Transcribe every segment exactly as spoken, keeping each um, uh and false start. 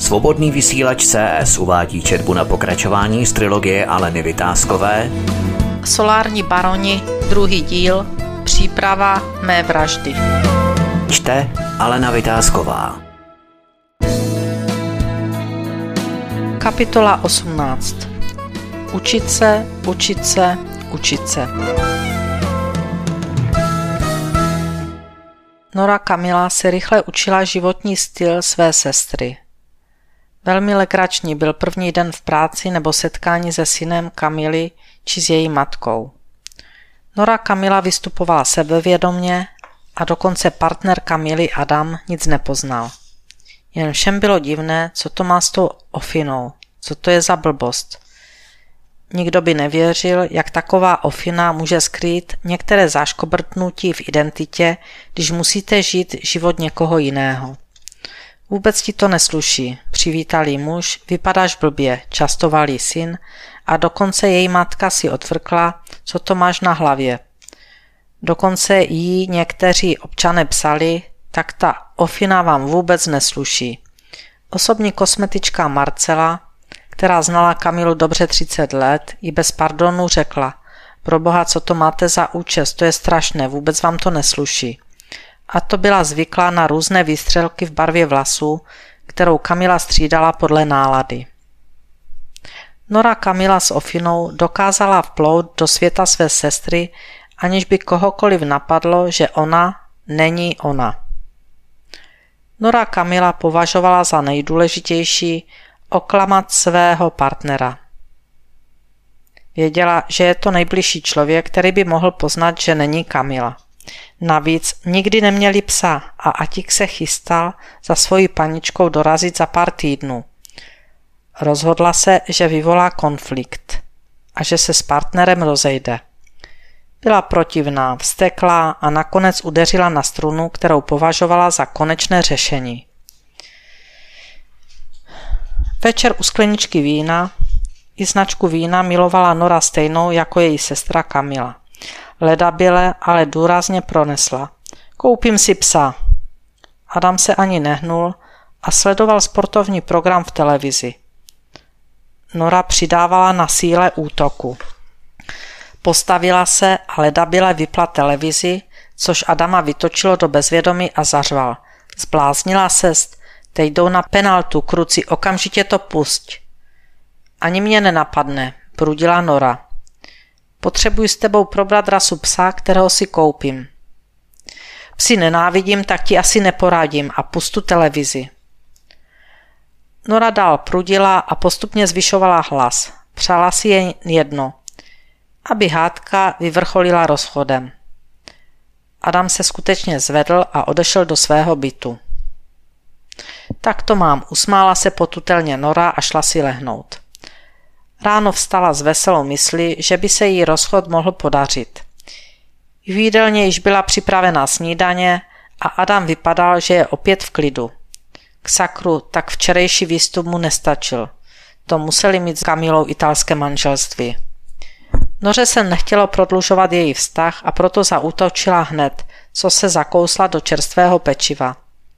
Svobodný vysílač C S uvádí četbu na pokračování z trilogie Aleny Vytázkové Solární baroni, druhý díl, příprava mé vraždy. Čte Alena Vytázková. Kapitola osmnáct. Učit se, učit se, učit se. Nora Kamila se rychle učila životní styl své sestry. Velmi legrační byl první den v práci nebo setkání se synem Kamily či s její matkou. Nora Kamila vystupovala sebevědomně a dokonce partner Kamily Adam nic nepoznal. Jen všem bylo divné, co to má s tou ofinou, co to je za blbost. Nikdo by nevěřil, jak taková ofina může skrýt některé záškobrtnutí v identitě, když musíte žít život někoho jiného. Vůbec ti to nesluší, přivítal jí muž, vypadáš blbě, častoval jí syn a dokonce její matka si odvrkla, co to máš na hlavě. Dokonce jí někteří občané psali, tak ta ofina vám vůbec nesluší. Osobní kosmetička Marcela, která znala Kamilu dobře třicet let, jí bez pardonu řekla: proboha, co to máte za účest, to je strašné, vůbec vám to nesluší. A to byla zvyklá na různé výstřelky v barvě vlasů, kterou Kamila střídala podle nálady. Nora Kamila s ofinou dokázala vplout do světa své sestry, aniž by kohokoliv napadlo, že ona není ona. Nora Kamila považovala za nejdůležitější oklamat svého partnera. Věděla, že je to nejbližší člověk, který by mohl poznat, že není Kamila. Navíc nikdy neměli psa a Atík se chystal za svojí paničkou dorazit za pár týdnů. Rozhodla se, že vyvolá konflikt a že se s partnerem rozejde. Byla protivná, vzteklá a nakonec udeřila na strunu, kterou považovala za konečné řešení. Večer u skleničky vína i značku vína milovala Nora stejnou jako její sestra Kamila. Ledabyle, ale důrazně pronesla: koupím si psa. Adam se ani nehnul a sledoval sportovní program v televizi. Nora přidávala na síle útoku. Postavila se a ledabyle vypla televizi, což Adama vytočilo do bezvědomí a zařval: zbláznila sest, teď jdou na penaltu, kruci, okamžitě to pusť. Ani mě nenapadne, prudila Nora. Potřebuji s tebou probrat rasu psa, kterého si koupím. Psi nenávidím, tak ti asi neporadím a pustu televizi. Nora dál prudila a postupně zvyšovala hlas. Přála si jen jedno, aby hádka vyvrcholila rozchodem. Adam se skutečně zvedl a odešel do svého bytu. Tak to mám, usmála se potutelně Nora a šla si lehnout. Ráno vstala s veselou myslí, že by se jí rozchod mohl podařit. V jídelně již byla připravená snídaně a Adam vypadal, že je opět v klidu. K sakru, tak včerejší výstup mu nestačil. To museli mít s Kamilou italské manželství. Noře se nechtělo prodlužovat její vztah a proto zaútočila hned, co se zakousla do čerstvého pečiva.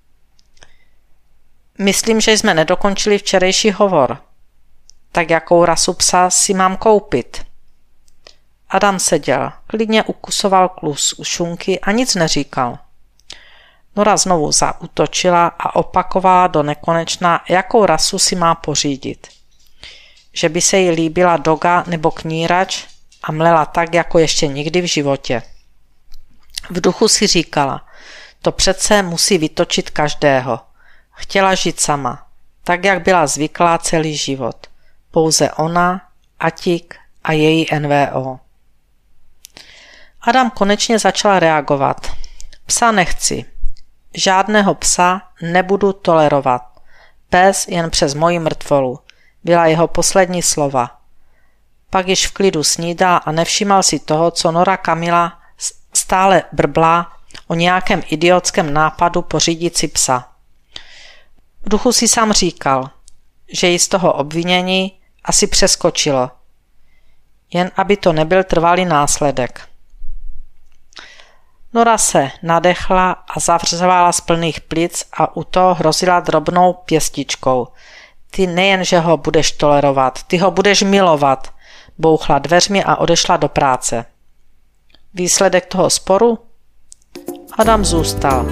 Myslím, že jsme nedokončili včerejší hovor. Tak jakou rasu psa si mám koupit? Adam seděl, klidně ukusoval klus u šunky a nic neříkal. Nora znovu zaútočila a opakovala do nekonečna, jakou rasu si má pořídit. Že by se jí líbila doga nebo knírač a mlela tak, jako ještě nikdy v životě. V duchu si říkala, to přece musí vytočit každého. Chtěla žít sama, tak jak byla zvyklá celý život. Pouze ona, Atík a její N V O. Adam konečně začal reagovat. Psa nechci. Žádného psa nebudu tolerovat. Pes jen přes moji mrtvolu. Byla jeho poslední slova. Pak již v klidu snídal a nevšímal si toho, co Nora Kamila stále brblá o nějakém idiotském nápadu pořídit si psa. V duchu si sám říkal, že jí z toho obvinění asi přeskočilo. Jen aby to nebyl trvalý následek. Nora se nadechla a zavřela z plných plic a u toho hrozila drobnou pěstičkou. Ty nejen, že ho budeš tolerovat, ty ho budeš milovat, bouchla dveřmi a odešla do práce. Výsledek toho sporu? Adam zůstal.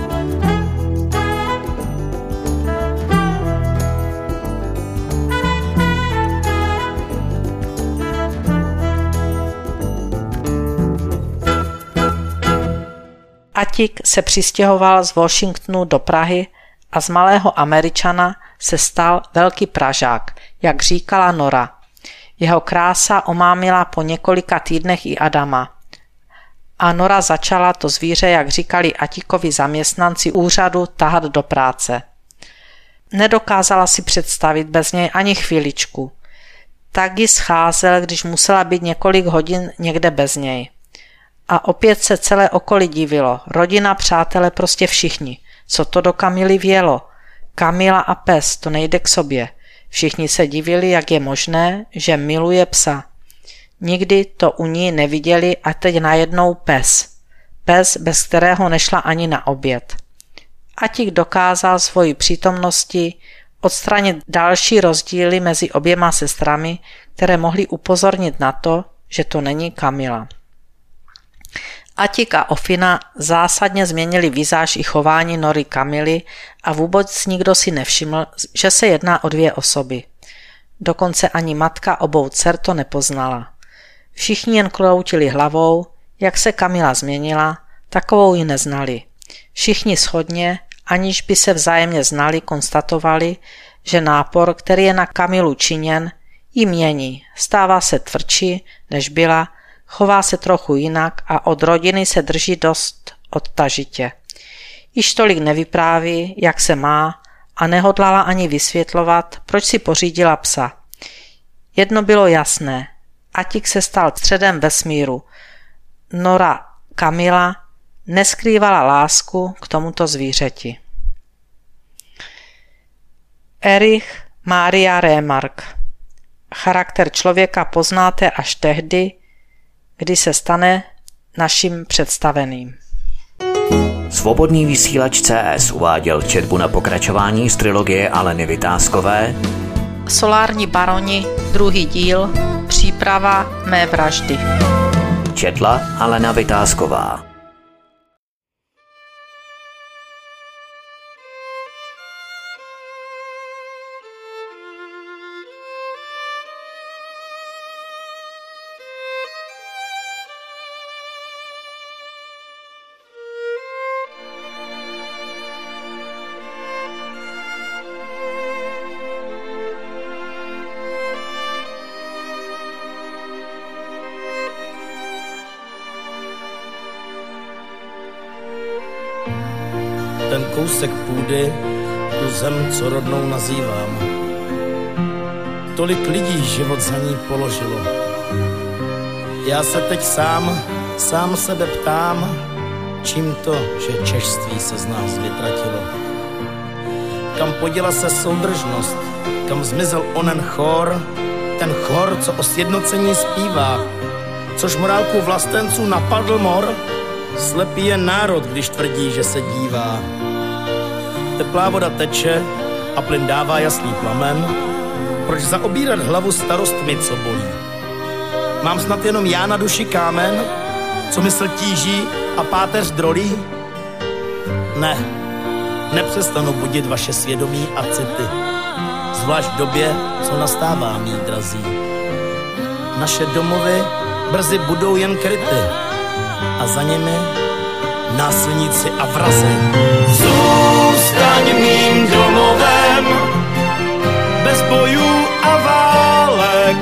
Atik se přistěhoval z Washingtonu do Prahy a z malého Američana se stal velký Pražák, jak říkala Nora. Jeho krása omámila po několika týdnech i Adama. A Nora začala to zvíře, jak říkali Atikovi zaměstnanci úřadu, tahat do práce. Nedokázala si představit bez něj ani chvíličku. Tak ji scházel, když musela být několik hodin někde bez něj. A opět se celé okolí divilo. Rodina, přátelé, prostě všichni. Co to do Kamily vjelo? Kamila a pes, to nejde k sobě. Všichni se divili, jak je možné, že miluje psa. Nikdy to u ní neviděli a teď najednou pes. Pes, bez kterého nešla ani na oběd. Atik dokázal svojí přítomností odstranit další rozdíly mezi oběma sestrami, které mohly upozornit na to, že to není Kamila. Atik a Ofina zásadně změnili vizáž i chování Nory Kamily a vůbec nikdo si nevšiml, že se jedná o dvě osoby. Dokonce ani matka obou dcer to nepoznala. Všichni jen kroutili hlavou, jak se Kamila změnila, takovou ji neznali. Všichni shodně, aniž by se vzájemně znali, konstatovali, že nápor, který je na Kamilu činěn, ji mění, stává se tvrdší, než byla, chová se trochu jinak a od rodiny se drží dost odtažitě. Již tolik nevypráví, jak se má, a nehodlala ani vysvětlovat, proč si pořídila psa. Jedno bylo jasné, Atik se stal středem vesmíru. Nora Kamila neskrývala lásku k tomuto zvířeti. Erich Maria Remarque. Charakter člověka poznáte až tehdy, kdy se stane naším představeným. Svobodný vysílač C S uváděl četbu na pokračování z trilogie Aleny Vytázkové Solární baroni, druhý díl, příprava mé vraždy. Četla Alena Vytázková. Ten kousek půdy, tu zem, co rodnou nazývám. Tolik lidí život za ní položilo. Já se teď sám, sám sebe ptám, čím to, že češství se z nás vytratilo. Kam poděla se soudržnost, kam zmizel onen chor, ten chor, co o sjednocení zpívá, což morálku vlastenců napadl mor. Slepý je národ, když tvrdí, že se dívá. Teplá voda teče a plyn dává jasný plamen. Proč zaobírat hlavu starostmi, co bolí? Mám snad jenom já na duši kámen, co mysl tíží a páteř drolí? Ne, nepřestanu budit vaše svědomí a city, zvlášť v době, co nastává, mí drazí. Naše domovy brzy budou jen kryty a za nimi násilníci a vrazi. Zůstaň mým domovem, bez bojů a válek.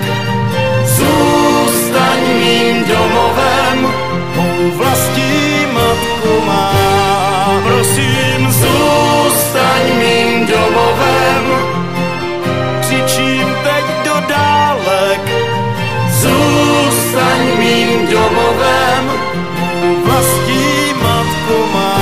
Zůstaň mým domovem, mou vlastní matku má. Prosím, zůstaň mým domovem, křičím teď do dálek. Zůstaň mým domovem, vlastní matku má.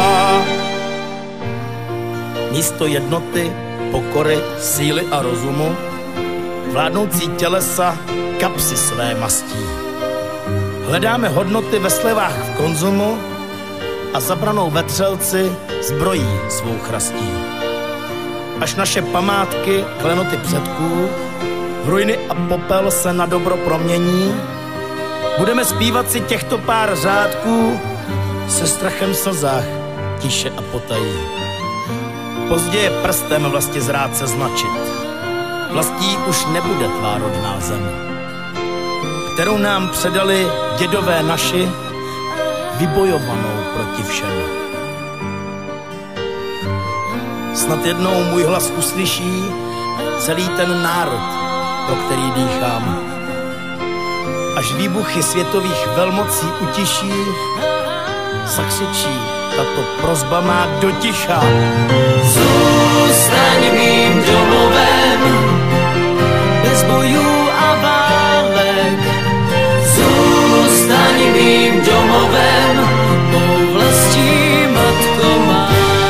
Místo jednoty, pokory, síly a rozumu, vládnoucí tělesa kapsy své mastí. Hledáme hodnoty ve slevách v konzumu, a zabranou vetřelci zbrojí svou chrastí. Až naše památky, klenoty předků, v ruiny a popel se na dobro promění, budeme zpívat si těchto pár řádků se strachem v slzách, tiše a potají. Pozdě je prstem vlastně zrát se značit. Vlastí už nebude tvá rodná zem, kterou nám předali dědové naši, vybojovanou proti všem. Snad jednou můj hlas uslyší celý ten národ, pro který dýchám. Až výbuchy světových velmocí utiší, zakřičí tato prosba má do ticha. Zůstaň mým domovem, bez bojů a válek. Zůstaň mým domovem, mou vlastí matko má.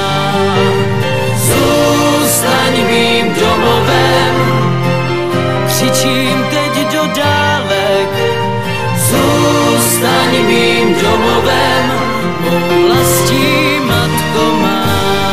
Zůstaň mým domovem, křičím teď do dálek. Zůstaň mým domovem, mou vlastí matko má.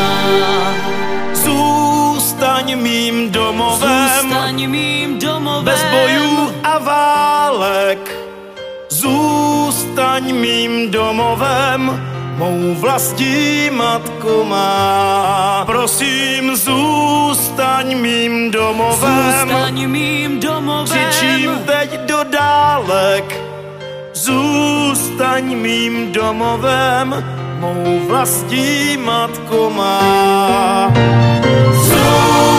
Zůstaň mým domovem, Zůstaň mým domovem, bez bojů a válek. Zůstaň mým domovem, mou vlastní matko má. Prosím, zůstaň mým domovem, Zůstaň mým domovem, křičím teď do dálek. Zůstaň mým domovem, mou vlastní matko má. Zůstaň